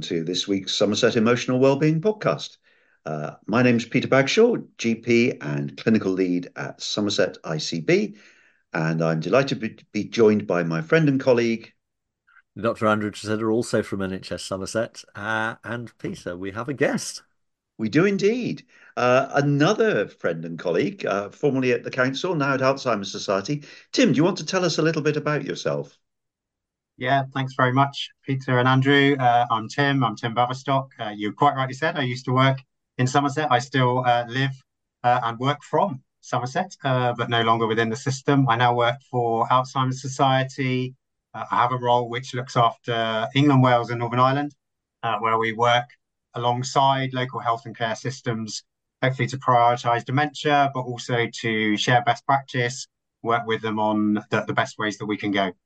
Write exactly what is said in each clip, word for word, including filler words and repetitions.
to this week's Somerset Emotional Wellbeing podcast. Uh, my name's Peter Bagshaw, G P and Clinical Lead at Somerset I C B, and I'm delighted to be joined by my friend and colleague, Doctor Andrew Treseder, also from N H S Somerset. Uh, and Peter, we have a guest. we do indeed, uh, another friend and colleague, uh, formerly at the Council, now at Alzheimer's Society. Tim, do you want to tell us a little bit about yourself? Yeah, thanks very much, Peter and Andrew. Uh, I'm Tim. I'm Tim Baverstock. Uh, you quite rightly said I used to work in Somerset. I still uh, live uh, and work from Somerset, uh, but no longer within the system. I now work for Alzheimer's Society. Uh, I have a role which looks after England, Wales, and Northern Ireland, uh, where we work alongside local health and care systems, hopefully to prioritise dementia, but also to share best practice, work with them on the, the best ways that we can go.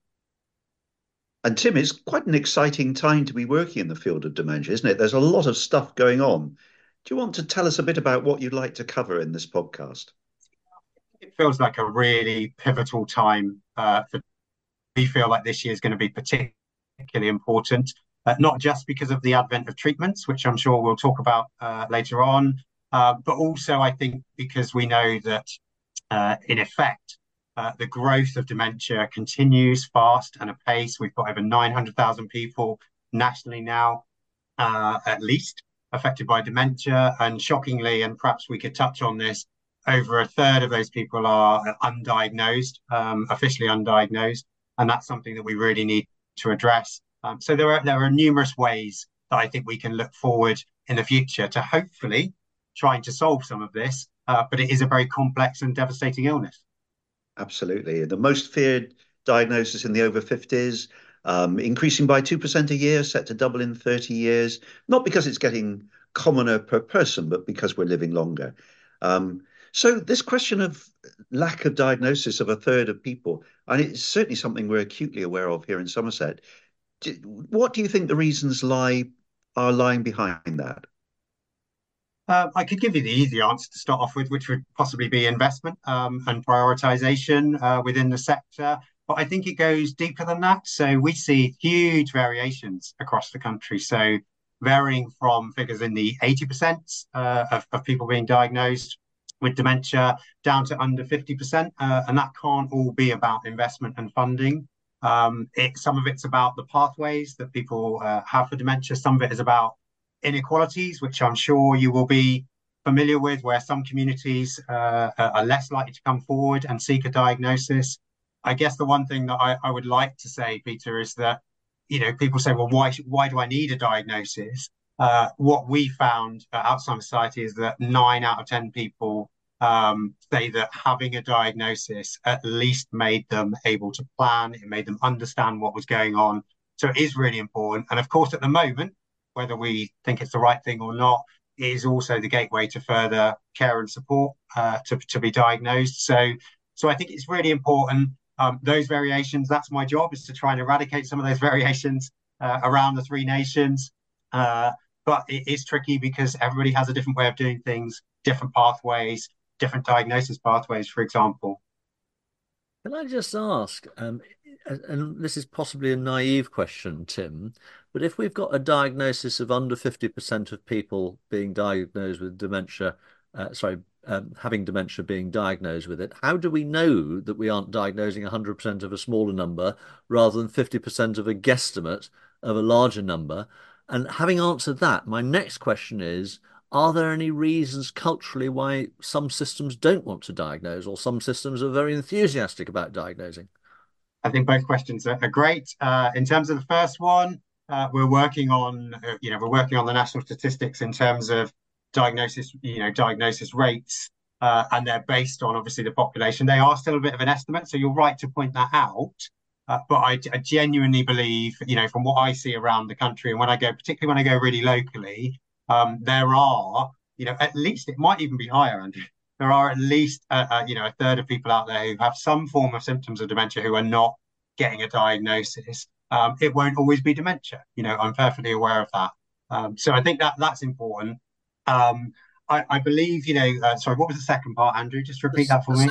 And Tim, it's quite an exciting time to be working in the field of dementia, isn't it? There's a lot of stuff going on. Do you want to tell us a bit about what you'd like to cover in this podcast? It feels like a really pivotal time uh, for we feel like this year is going to be particularly important, uh, not just because of the advent of treatments, which I'm sure we'll talk about uh, later on, uh, but also I think because we know that uh, in effect, uh, the growth of dementia continues fast and apace. We've got over nine hundred thousand people nationally now, uh, at least, affected by dementia. And shockingly, and perhaps we could touch on this, over a third of those people are undiagnosed, um, officially undiagnosed. And that's something that we really need to address. Um, so there are there are numerous ways that I think we can look forward in the future to hopefully trying to solve some of this. Uh, but it is a very complex and devastating illness. Absolutely. The most feared diagnosis in the over fifties, um, increasing by two percent a year, set to double in thirty years, not because it's getting commoner per person, but because we're living longer. Um, so this question of lack of diagnosis of a third of people, and it's certainly something we're acutely aware of here in Somerset. Do, what do you think the reasons lie are lying behind that? Uh, I could give you the easy answer to start off with, which would possibly be investment um, and prioritization uh, within the sector. But I think it goes deeper than that. So we see huge variations across the country. So varying from figures in the eighty percent uh, of, of people being diagnosed with dementia down to under fifty percent. Uh, and that can't all be about investment and funding. Um, it, some of it's about the pathways that people uh, have for dementia. Some of it is about inequalities, which I'm sure you will be familiar with, where some communities uh, are less likely to come forward and seek a diagnosis. I guess the one thing that I, I would like to say, Peter, is that, you know, people say, well, why, why do I need a diagnosis? Uh, what we found at Alzheimer's Society is that nine out of ten people um, say that having a diagnosis at least made them able to plan, it made them understand what was going on. So it is really important. And of course, at the moment, whether we think it's the right thing or not, is also the gateway to further care and support uh, to, to be diagnosed. So, so I think it's really important. Um, those variations, that's my job, is to try and eradicate some of those variations uh, around the three nations. Uh, but it is tricky because everybody has a different way of doing things, different pathways, different diagnosis pathways, for example. Can I just ask, um, and this is possibly a naive question, Tim, but if we've got a diagnosis of under fifty percent of people being diagnosed with dementia, uh, sorry, um, having dementia being diagnosed with it, how do we know that we aren't diagnosing one hundred percent of a smaller number rather than fifty percent of a guesstimate of a larger number? And having answered that, my next question is, are there any reasons culturally why some systems don't want to diagnose, or some systems are very enthusiastic about diagnosing? I think both questions are, are great. Uh, in terms of the first one, uh, we're working on, uh, you know, we're working on the national statistics in terms of diagnosis, you know, diagnosis rates, uh, and they're based on obviously the population. They are still a bit of an estimate, so you're right to point that out. Uh, but I, I genuinely believe, you know, from what I see around the country, and when I go, particularly when I go really locally, um, there are, you know, at least it might even be higher, Andrew. There are at least, uh, uh, you know, a third of people out there who have some form of symptoms of dementia who are not getting a diagnosis. Um, it won't always be dementia. You know, I'm perfectly aware of that. Um, so I think that that's important. Um, I, I believe, you know, uh, sorry, what was the second part, Andrew? Just repeat The, that for the me. second,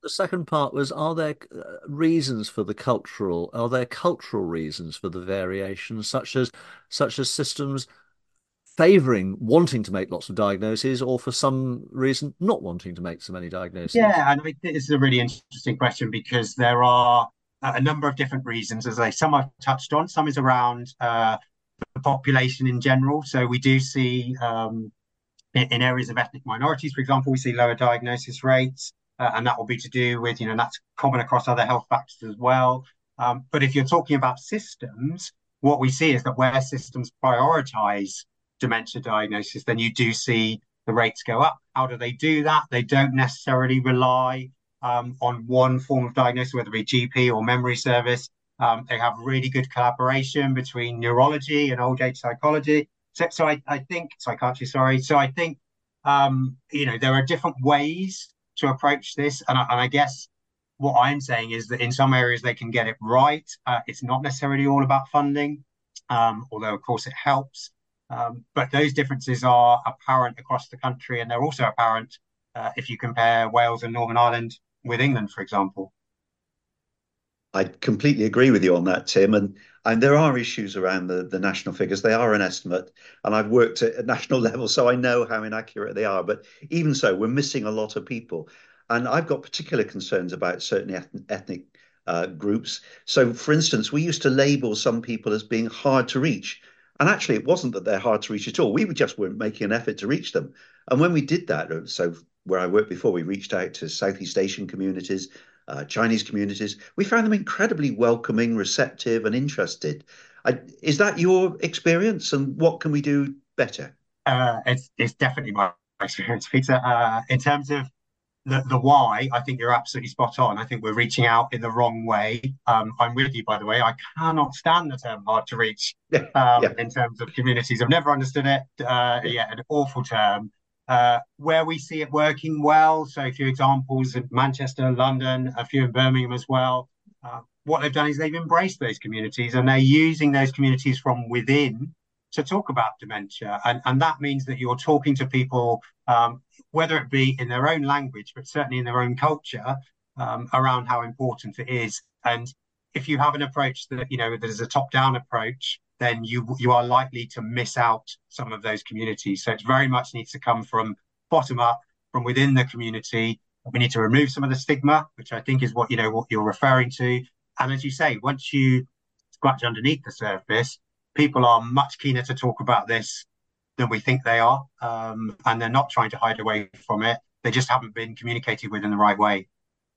the second part was, are there uh, reasons for the cultural, are there cultural reasons for the variations, such as such as systems favoring wanting to make lots of diagnoses, or for some reason not wanting to make so many diagnoses? Yeah, and I think this is a really interesting question because there are a number of different reasons. As I some I've touched on, some is around uh, the population in general. So we do see um, in, in areas of ethnic minorities, for example, we see lower diagnosis rates, uh, and that will be to do with, you know, that's common across other health factors as well. Um, but if you're talking about systems, what we see is that where systems prioritize dementia diagnosis, then you do see the rates go up. How do they do that? They don't necessarily rely um, on one form of diagnosis, whether it be G P or memory service. Um, they have really good collaboration between neurology and old age psychology. So, so I, I think psychiatry, sorry. So I think um, you know, there are different ways to approach this, and I, and I guess what I'm saying is that in some areas they can get it right. Uh, it's not necessarily all about funding, um, although of course it helps. Um, but those differences are apparent across the country, and they're also apparent uh, if you compare Wales and Northern Ireland with England, for example. I completely agree with you on that, Tim. And and there are issues around the, the national figures. They are an estimate, and I've worked at a national level, so I know how inaccurate they are. But even so, we're missing a lot of people. And I've got particular concerns about certain eth- ethnic uh, groups. So, for instance, we used to label some people as being hard to reach. And actually, it wasn't that they're hard to reach at all. We just weren't making an effort to reach them. And when we did that, uh, so where I worked before, we reached out to Southeast Asian communities, uh, Chinese communities. We found them incredibly welcoming, receptive, and interested. I, is that your experience? And what can we do better? Uh, it's it's definitely my experience, Peter. Uh, in terms of the the why, I think you're absolutely spot on. I think we're reaching out in the wrong way. Um, I'm with you, by the way. I cannot stand the term hard to reach Yeah, um, yeah, in terms of communities. I've never understood it. Uh, yeah. yeah, an awful term. Uh, where we see it working well, so a few examples in Manchester, London, a few in Birmingham as well. Uh, what they've done is they've embraced those communities and they're using those communities from within to talk about dementia. And, and that means that you're talking to people um, whether it be in their own language, but certainly in their own culture, um, around how important it is. And if you have an approach that, you know, there's a top-down approach, then you you are likely to miss out some of those communities. So it very much needs to come from bottom up, from within the community. We need to remove some of the stigma, which I think is what, you know, what you're referring to. And as you say, once you scratch underneath the surface, people are much keener to talk about this than we think they are. Um, and they're not trying to hide away from it. They just haven't been communicated with in the right way.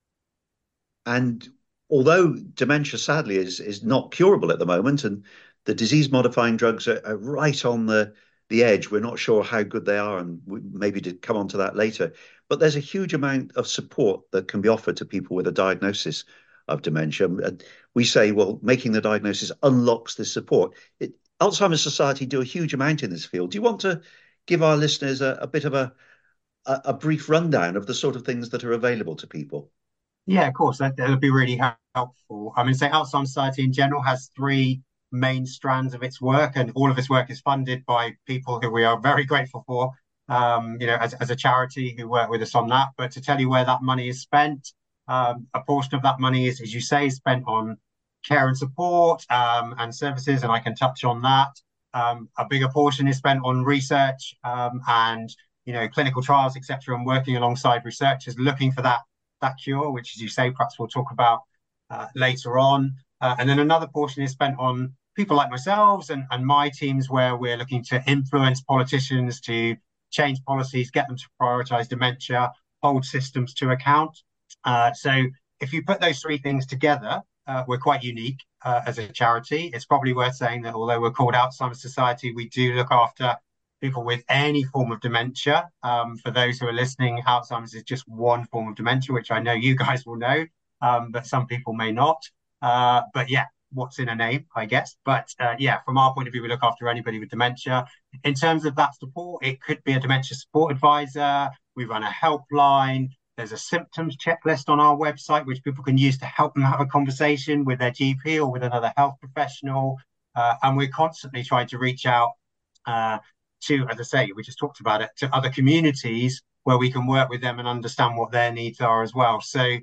And although dementia, sadly, is is not curable at the moment, and the disease-modifying drugs are, are right on the the edge, we're not sure how good they are, and we maybe to come on to that later. But there's a huge amount of support that can be offered to people with a diagnosis of dementia. And we say, well, making the diagnosis unlocks this support. It, Alzheimer's Society do a huge amount in this field. Do you want to give our listeners a, a bit of a, a, a brief rundown of the sort of things that are available to people? Yeah, of course, that, that would be really helpful. I mean, say Alzheimer's Society in general has three main strands of its work, and all of its work is funded by people who we are very grateful for, um, you know, as, as a charity who work with us on that. But to tell you where that money is spent, um, a portion of that money is, as you say, spent on care and support um, and services, and I can touch on that. Um, a bigger portion is spent on research um, and, you know, clinical trials, et cetera, and working alongside researchers looking for that that cure, which, as you say, perhaps we'll talk about uh, later on. Uh, and then another portion is spent on people like myself and, and my teams, where we're looking to influence politicians to change policies, get them to prioritize dementia, hold systems to account. Uh, so if you put those three things together, uh, we're quite unique uh, as a charity. It's probably worth saying that although we're called Alzheimer's Society, we do look after people with any form of dementia. Um, for those who are listening, Alzheimer's is just one form of dementia, which I know you guys will know, um, but some people may not. Uh, but yeah, what's in a name, I guess. But uh, yeah, from our point of view, we look after anybody with dementia. In terms of that support, it could be a dementia support advisor. We run a helpline. There's a symptoms checklist on our website, which people can use to help them have a conversation with their G P or with another health professional. Uh, and we're constantly trying to reach out uh, to, as I say, we just talked about it, to other communities where we can work with them and understand what their needs are as well. So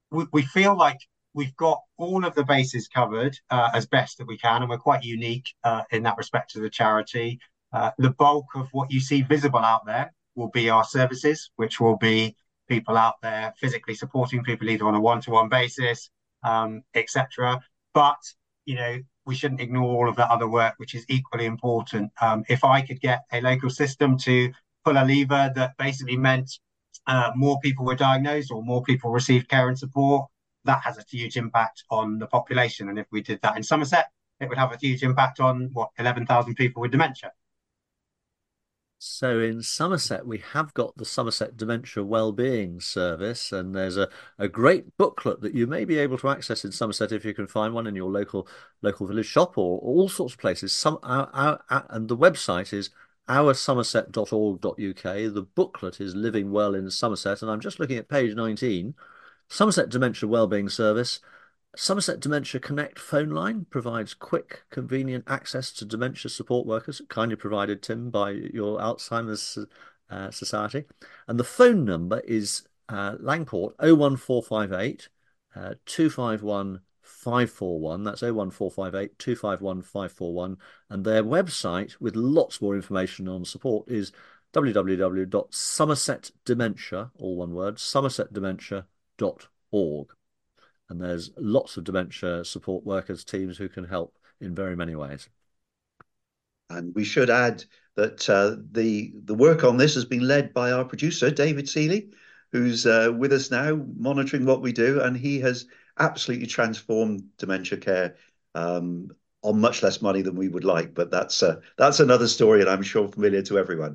we, we feel like we've got all of the bases covered uh, as best that we can, and we're quite unique uh, in that respect to the charity. Uh, the bulk of what you see visible out there will be our services, which will be people out there physically supporting people either on a one-to-one basis, um, et cetera. But, you know, we shouldn't ignore all of that other work, which is equally important. Um, if I could get a local system to pull a lever that basically meant uh, more people were diagnosed or more people received care and support, that has a huge impact on the population. And if we did that in Somerset, it would have a huge impact on what eleven thousand people with dementia. So in Somerset, we have got the Somerset Dementia Wellbeing Service, and there's a, a great booklet that you may be able to access in Somerset if you can find one in your local local village shop or all sorts of places. Some our, our, our, and the website is our somerset dot org dot U K. The booklet is Living Well in Somerset, and I'm just looking at page nineteen. Somerset Dementia Wellbeing Service. Somerset Dementia Connect phone line provides quick, convenient access to dementia support workers, kindly provided, Tim, by your Alzheimer's uh, Society. And the phone number is uh, Langport oh one four five eight, uh, two five one, five four one. That's oh one four five eight, two five one, five four one. And their website, with lots more information on support, is w w w dot somerset dementia, all one word, somerset dementia dot org. And there's lots of dementia support workers, teams who can help in very many ways. And we should add that uh, the the work on this has been led by our producer, David Seeley, who's uh, with us now, monitoring what we do, and he has absolutely transformed dementia care um, on much less money than we would like. But that's uh, that's another story, and I'm sure familiar to everyone.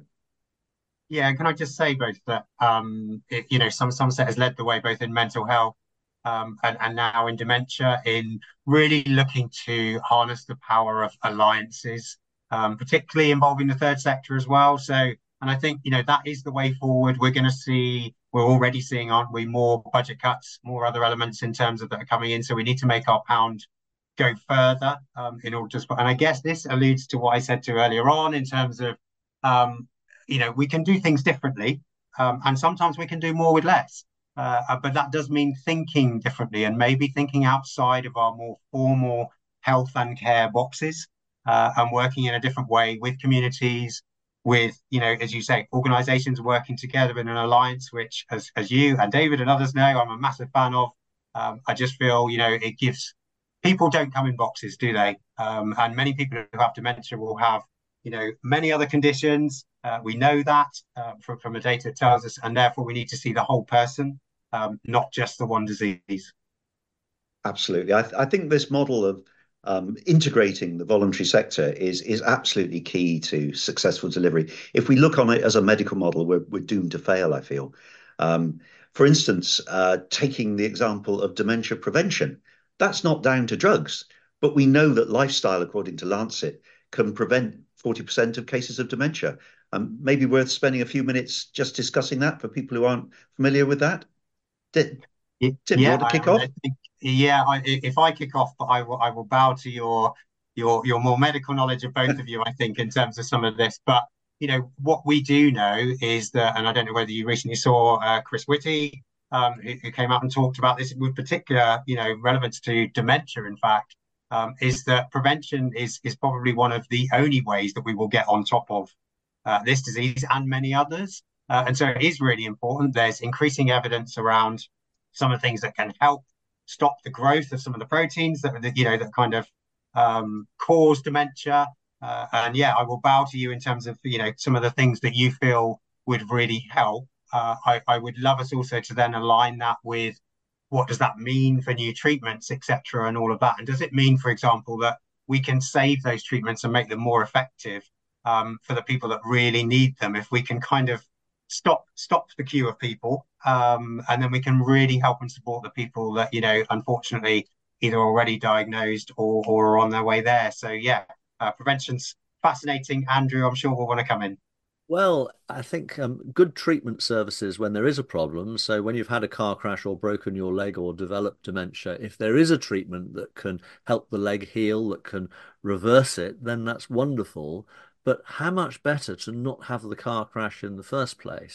Yeah, can I just say both that um, it, you know, some Somerset has led the way both in mental health um, and, and now in dementia, in really looking to harness the power of alliances, um, particularly involving the third sector as well. So, and I think, you know, that is the way forward. We're going to see, we're already seeing, aren't we, more budget cuts, more other elements in terms of that are coming in. So we need to make our pound go further um, in order to, and I guess this alludes to what I said to earlier on in terms of, um, you know, we can do things differently, um, and sometimes we can do more with less. Uh, but that does mean thinking differently and maybe thinking outside of our more formal health and care boxes uh, and working in a different way with communities, with, you know, as you say, organizations working together in an alliance, which, as, as you and David and others know, I'm a massive fan of. Um, I just feel, you know, it gives people don't come in boxes, do they? Um, and many people who have dementia will have, you know, many other conditions. Uh, we know that uh, from, from the data it tells us, and therefore we need to see the whole person, um, not just the one disease. Absolutely. I, th I think this model of um, integrating the voluntary sector is is absolutely key to successful delivery. If we look on it as a medical model, we're, we're doomed to fail, I feel. Um, for instance, uh, taking the example of dementia prevention, that's not down to drugs, but we know that lifestyle, according to Lancet, can prevent forty percent of cases of dementia. Um, maybe worth spending a few minutes just discussing that for people who aren't familiar with that. Did, Tim, do you Yeah, want to I, kick I off? think, yeah. I, if I kick off, but I will, I will bow to your your your more medical knowledge of both of you. I think in terms of some of this, but you know what we do know is that, and I don't know whether you recently saw uh, Chris Whitty, um, who, who came out and talked about this with particular, you know, relevance to dementia. In fact, um, is that prevention is is probably one of the only ways that we will get on top of uh, this disease and many others. Uh, and so it is really important. There's increasing evidence around some of the things that can help stop the growth of some of the proteins that, that you know that kind of um, cause dementia. Uh, and yeah, I will bow to you in terms of you know some of the things that you feel would really help. Uh, I, I would love us also to then align that with what does that mean for new treatments, et cetera, and all of that. And does it mean, for example, that we can save those treatments and make them more effective um, for the people that really need them? If we can kind of stop stop the queue of people, um, and then we can really help and support the people that you know, unfortunately, either already diagnosed or or are on their way there. So yeah, uh, prevention's fascinating. Andrew, I'm sure will want to come in. Well, I think um, good treatment services when there is a problem. So when you've had a car crash or broken your leg or developed dementia, if there is a treatment that can help the leg heal, that can reverse it, then that's wonderful. But how much better to not have the car crash in the first place?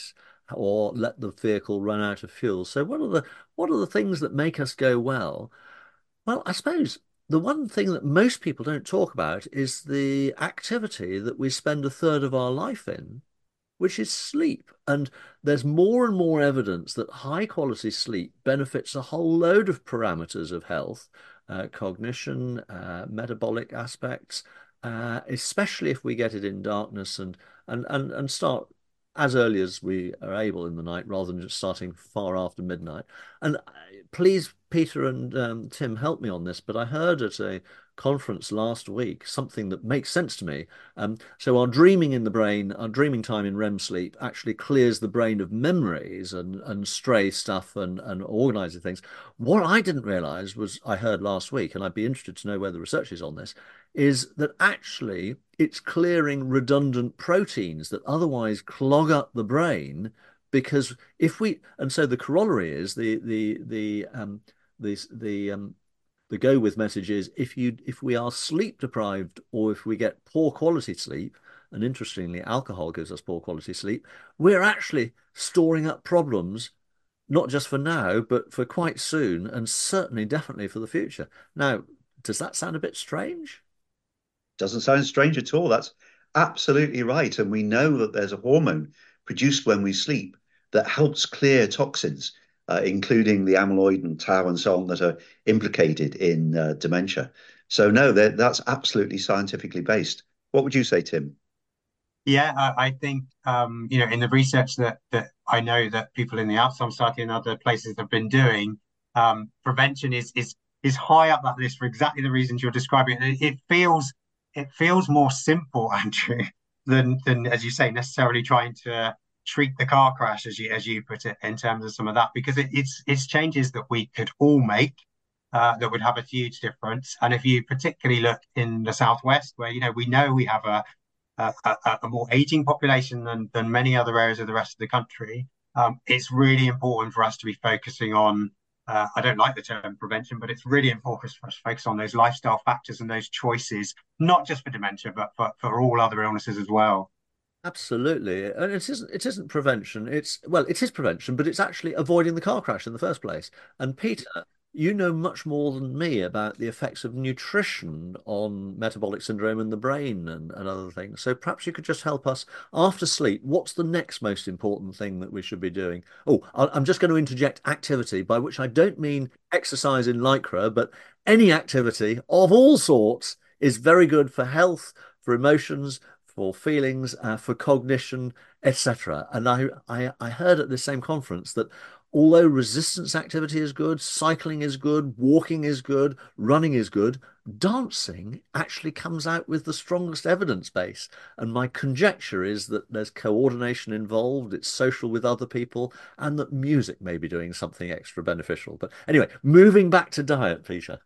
or let the vehicle run out of fuel. So what are the what are the things that make us go well? Well, I suppose the one thing that most people don't talk about is the activity that we spend a third of our life in, which is sleep. And there's more and more evidence that high quality sleep benefits a whole load of parameters of health, uh, cognition, uh, metabolic aspects, uh, especially if we get it in darkness and, and, and, and start as early as we are able in the night rather than just starting far after midnight. And uh, please, Peter and um, Tim, help me on this, but I heard at a conference last week something that makes sense to me. Um, so our dreaming in the brain, our dreaming time in R E M sleep actually clears the brain of memories and, and stray stuff and, and organizing things. What I didn't realize was I heard last week, and I'd be interested to know where the research is on this, is that actually it's clearing redundant proteins that otherwise clog up the brain. Because if we, and so the corollary is the the the um the the um the go with message is if you if we are sleep deprived or if we get poor quality sleep, and interestingly, alcohol gives us poor quality sleep, we're actually storing up problems, not just for now, but for quite soon, and certainly definitely for the future. Now, does that sound a bit strange? Doesn't sound strange at all. That's absolutely right. And we know that there's a hormone produced when we sleep that helps clear toxins, uh, including the amyloid and tau and so on that are implicated in uh, dementia. So, no, that, that's absolutely scientifically based. What would you say, Tim? Yeah, I, I think um, you know, in the research that that I know that people in the Alzheimer's Society and other places have been doing, um, prevention is is is high up that list for exactly the reasons you're describing. It, it feels it feels more simple, Andrew, than than as you say, necessarily trying to treat the car crash, as you as you put it, in terms of some of that, because it, it's it's changes that we could all make. Uh, that would have a huge difference. And if you particularly look in the Southwest, where you know we know we have a a, a, a more aging population than than many other areas of the rest of the country, um, it's really important for us to be focusing on. Uh, I don't like the term prevention, but it's really important for us to focus on those lifestyle factors and those choices, not just for dementia, but for, for all other illnesses as well. Absolutely. And it isn't it isn't prevention. It's well, it is prevention, but it's actually avoiding the car crash in the first place. And Peter, you know much more than me about the effects of nutrition on metabolic syndrome in the brain and, and other things. So perhaps you could just help us after sleep. What's the next most important thing that we should be doing? Oh, I- I'm just going to interject activity, by which I don't mean exercise in lycra, but any activity of all sorts is very good for health, for emotions, for feelings, uh, for cognition, et cetera. And I, I, I heard at this same conference that although resistance activity is good, cycling is good, walking is good, running is good, dancing actually comes out with the strongest evidence base. And my conjecture is that there's coordination involved, it's social with other people, and that music may be doing something extra beneficial. But anyway, moving back to diet, Peter.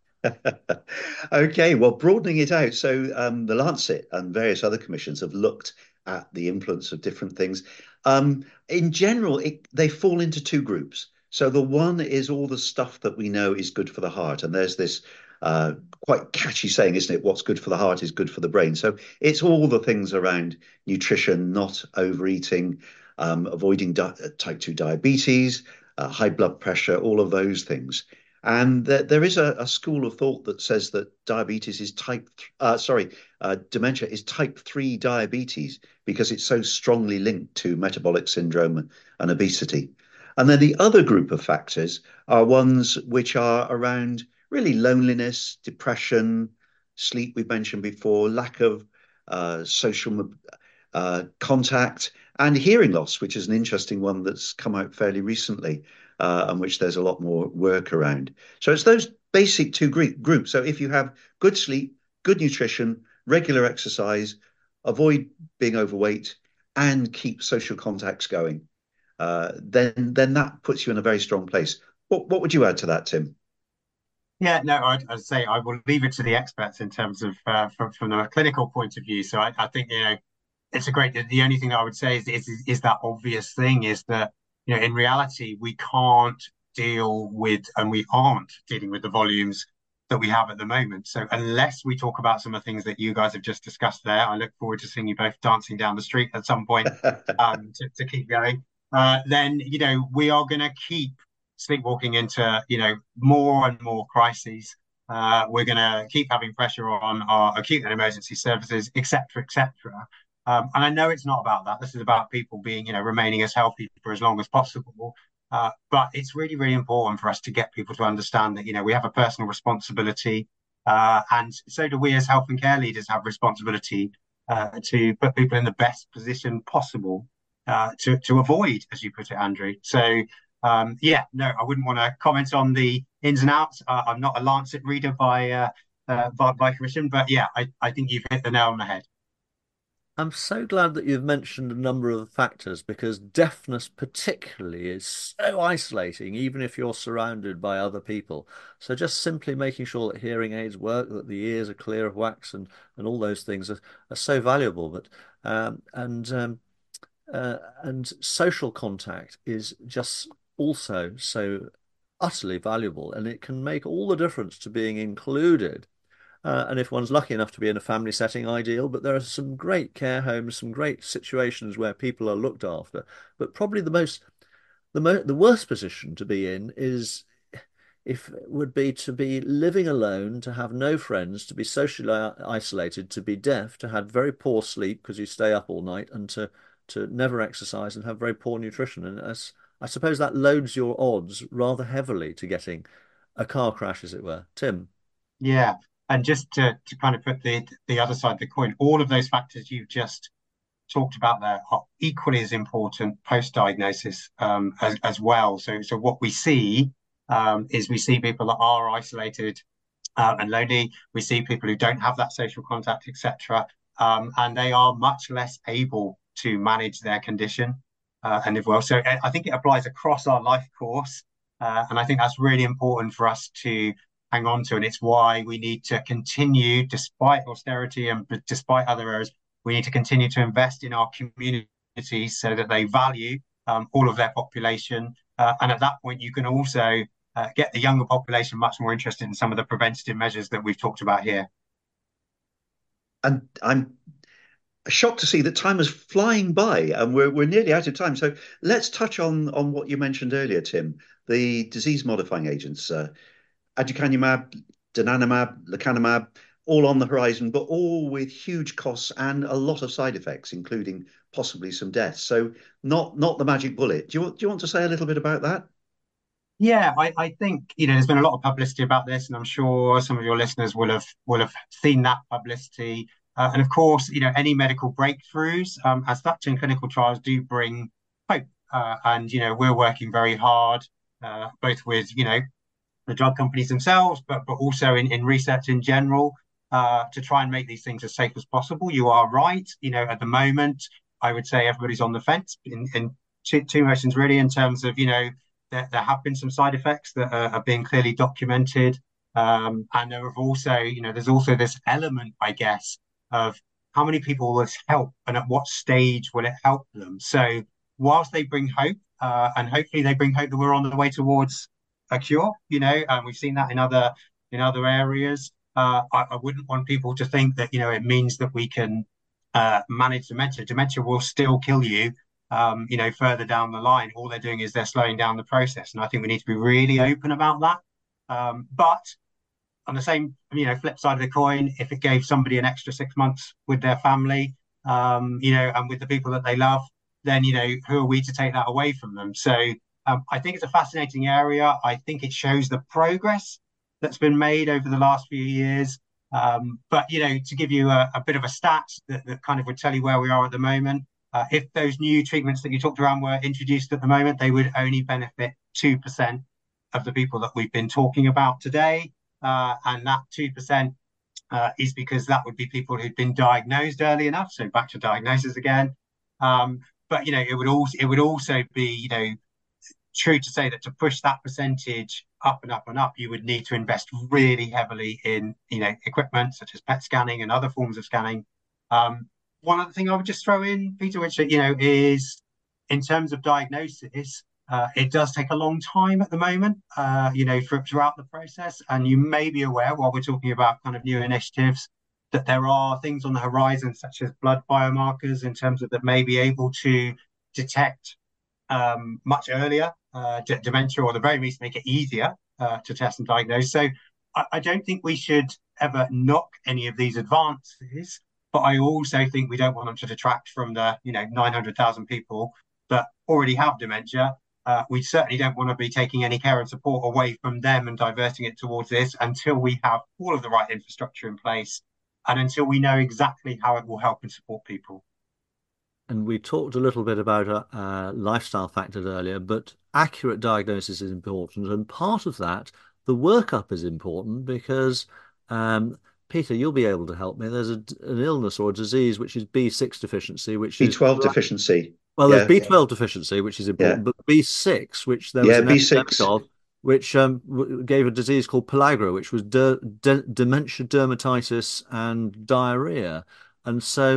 Okay, well, broadening it out. So, um, the Lancet and various other commissions have looked at the influence of different things. Um, in general, it, they fall into two groups. So, the one is all the stuff that we know is good for the heart. And there's this uh, quite catchy saying, isn't it? What's good for the heart is good for the brain. So, it's all the things around nutrition, not overeating, um, avoiding di type two diabetes, uh, high blood pressure, all of those things. And there, there is a, a school of thought that says that diabetes is type, th uh, sorry, uh, dementia is type three diabetes because it's so strongly linked to metabolic syndrome and, and obesity. And then the other group of factors are ones which are around really loneliness, depression, sleep, we've mentioned before, lack of uh, social uh, contact, and hearing loss, which is an interesting one that's come out fairly recently, uh, and which there's a lot more work around. So it's those basic two groups. So if you have good sleep, good nutrition, regular exercise, avoid being overweight, and keep social contacts going, uh, then then that puts you in a very strong place. What what would you add to that, Tim? Yeah, no, I'd, I'd say I will leave it to the experts in terms of uh, from from a clinical point of view. So I, I think you know it's a great. The only thing I would say is, is is that obvious thing is that you know in reality we can't deal with and we aren't dealing with the volumes that we have at the moment. So unless we talk about some of the things that you guys have just discussed there, I look forward to seeing you both dancing down the street at some point um, to, to keep going. uh, then, you know, we are going to keep sleepwalking into, you know, more and more crises. Uh, we're going to keep having pressure on our acute and emergency services, et cetera, et cetera. Um, and I know it's not about that. This is about people being, you know, remaining as healthy for as long as possible. Uh, but it's really, really important for us to get people to understand that, you know, we have a personal responsibility, uh, and so do we as health and care leaders have responsibility uh, to put people in the best position possible uh, to to avoid, as you put it, Andrew. So um, yeah, no, I wouldn't want to comment on the ins and outs. Uh, I'm not a Lancet reader by uh, uh, by, by commission, but yeah, I, I think you've hit the nail on the head. I'm so glad that you've mentioned a number of factors because deafness particularly is so isolating, even if you're surrounded by other people. So just simply making sure that hearing aids work, that the ears are clear of wax and, and all those things are, are so valuable. But um, and um, uh, and social contact is just also so utterly valuable, and it can make all the difference to being included. Uh, and if one's lucky enough to be in a family setting, ideal. But there are some great care homes, some great situations where people are looked after. But probably the most, the mo the worst position to be in is if would be to be living alone, to have no friends, to be socially isolated, to be deaf, to have very poor sleep because you stay up all night, and to to never exercise and have very poor nutrition. And as I suppose that loads your odds rather heavily to getting a car crash, as it were. Tim. Yeah, and just to to kind of put the the other side of the coin, all of those factors you've just talked about there are equally as important post-diagnosis um, as as well. So so what we see um, is we see people that are isolated uh, and lonely. We see people who don't have that social contact, et cetera. Um, and they are much less able to manage their condition uh, and live well. So I I think it applies across our life course, uh, and I think that's really important for us to hang on to. And it's why we need to continue, despite austerity and despite other areas, we need to continue to invest in our communities so that they value um, all of their population. Uh, and at that point, you can also uh, get the younger population much more interested in some of the preventative measures that we've talked about here. And I'm shocked to see that time is flying by and we're, we're nearly out of time. So let's touch on, on what you mentioned earlier, Tim, the disease modifying agents, uh, aducanumab, donanemab, lecanemab, all on the horizon, but all with huge costs and a lot of side effects, including possibly some deaths. So not not the magic bullet. Do you, do you want to say a little bit about that? Yeah, I, I think, you know, there's been a lot of publicity about this, and I'm sure some of your listeners will have will have seen that publicity. Uh, and of course, you know, any medical breakthroughs, um, as such in clinical trials, do bring hope. Uh, and you know, we're working very hard, uh, both with you know the drug companies themselves, but but also in in research in general, uh, to try and make these things as safe as possible. You are right. You know, at the moment, I would say everybody's on the fence in in two, two motions really, in terms of you know there, there have been some side effects that are, are being clearly documented. Um, and there have also, you know, there's also this element, I guess, of how many people will this help and at what stage will it help them. So whilst they bring hope, uh, and hopefully they bring hope that we're on the way towards a cure, you know, and we've seen that in other in other areas. Uh, I, I wouldn't want people to think that, you know, it means that we can uh, manage dementia. Dementia will still kill you um, you know, further down the line. All they're doing is they're slowing down the process. And I think we need to be really open about that. Um, but on the same, you know, flip side of the coin, if it gave somebody an extra six months with their family, um, you know, and with the people that they love, then, you know, who are we to take that away from them? So um, I think it's a fascinating area. I think it shows the progress that's been made over the last few years. Um, but, you know, to give you a, a bit of a stat that, that kind of would tell you where we are at the moment, uh, if those new treatments that you talked around were introduced at the moment, they would only benefit two percent of the people that we've been talking about today. Uh, and that two percent uh, is because that would be people who'd been diagnosed early enough. So back to diagnosis again. Um, but, you know, it would also, it would also be, you know, true to say that to push that percentage up and up and up, you would need to invest really heavily in, you know, equipment such as P E T scanning and other forms of scanning. Um, one other thing I would just throw in, Peter, which, you know, is in terms of diagnosis, uh, it does take a long time at the moment, uh, you know, for, throughout the process. And you may be aware, while we're talking about kind of new initiatives, that there are things on the horizon, such as blood biomarkers, in terms of that may be able to detect um, much earlier uh, d- dementia, or at the very least make it easier uh, to test and diagnose. So I, I don't think we should ever knock any of these advances, but I also think we don't want them to detract from the, you know, nine hundred thousand people that already have dementia. Uh, we certainly don't want to be taking any care and support away from them and diverting it towards this until we have all of the right infrastructure in place and until we know exactly how it will help and support people. And we talked a little bit about uh, uh, lifestyle factors earlier, but accurate diagnosis is important. And part of that, the workup is important because, um, Peter, you'll be able to help me. There's a, an illness or a disease which is B six deficiency, which B twelve is... deficiency. Well, there's yeah. B twelve deficiency, which is important, yeah. but B six, which there was yeah, an B six. epidemic of, which um, gave a disease called pellagra, which was de de dementia, dermatitis, and diarrhea. And so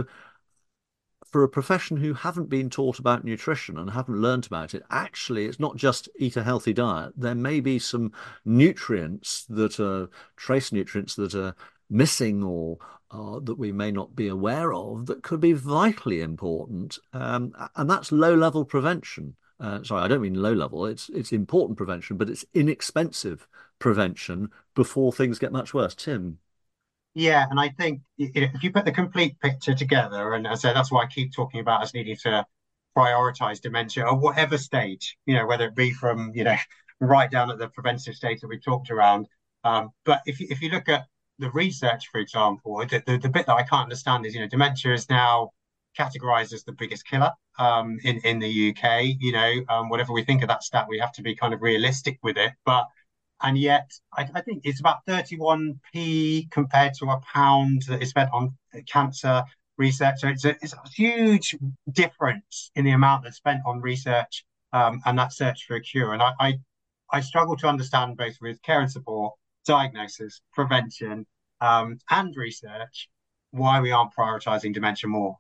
for a profession who haven't been taught about nutrition and haven't learnt about it, actually, it's not just eat a healthy diet. There may be some nutrients that are trace nutrients that are missing or uh, that we may not be aware of that could be vitally important. Um, and that's low-level prevention. Uh, sorry, I don't mean low-level. It's, it's important prevention, but it's inexpensive prevention before things get much worse. Tim? Yeah, and I think if you put the complete picture together, and as I say, that's why I keep talking about us needing to prioritize dementia at whatever stage, you know, whether it be from, you know, right down at the preventive stage that we talked around. Um, but if you, if you look at the research, for example, the, the, the bit that I can't understand is, you know, dementia is now categorized as the biggest killer um, in, in the U K. You know, um, whatever we think of that stat, we have to be kind of realistic with it. But And yet, I, I think it's about thirty-one p compared to a pound that is spent on cancer research. So it's a, it's a huge difference in the amount that's spent on research um, and that search for a cure. And I, I, I struggle to understand, both with care and support, diagnosis, prevention, um, and research, why we aren't prioritizing dementia more.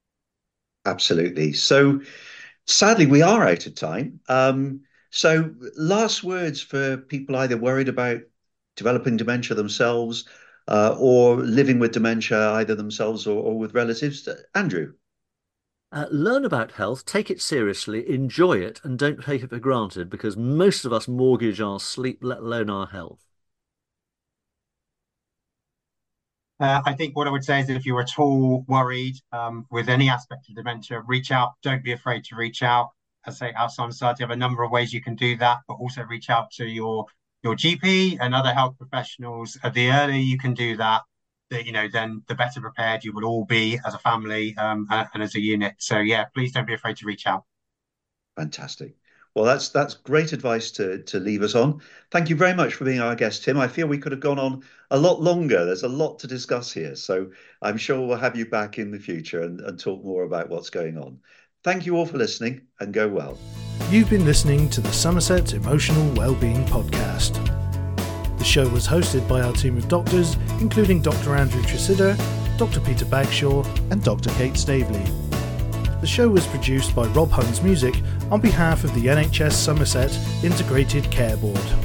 Absolutely. So sadly, we are out of time. Um, So last words for people either worried about developing dementia themselves uh, or living with dementia, either themselves or, or with relatives. Andrew? Uh, learn about health, take it seriously, enjoy it, and don't take it for granted, because most of us mortgage our sleep, let alone our health. Uh, I think what I would say is that if you're at all worried um, with any aspect of dementia, reach out. Don't be afraid to reach out. As I say, Alzheimer's Society have a number of ways you can do that, but also reach out to your your G P and other health professionals. Uh, the earlier you can do that, the, you know, then the better prepared you will all be as a family um, and, and as a unit. So yeah, please don't be afraid to reach out. Fantastic. Well, that's that's great advice to to leave us on. Thank you very much for being our guest, Tim. I feel we could have gone on a lot longer. There's a lot to discuss here, so I'm sure we'll have you back in the future and, and talk more about what's going on. Thank you all for listening, and go well. You've been listening to the Somerset Emotional Wellbeing Podcast. The show was hosted by our team of doctors, including Doctor Andrew Tresidder, Doctor Peter Bagshaw, and Doctor Kate Staveley. The show was produced by Rob Huns Music on behalf of the N H S Somerset Integrated Care Board.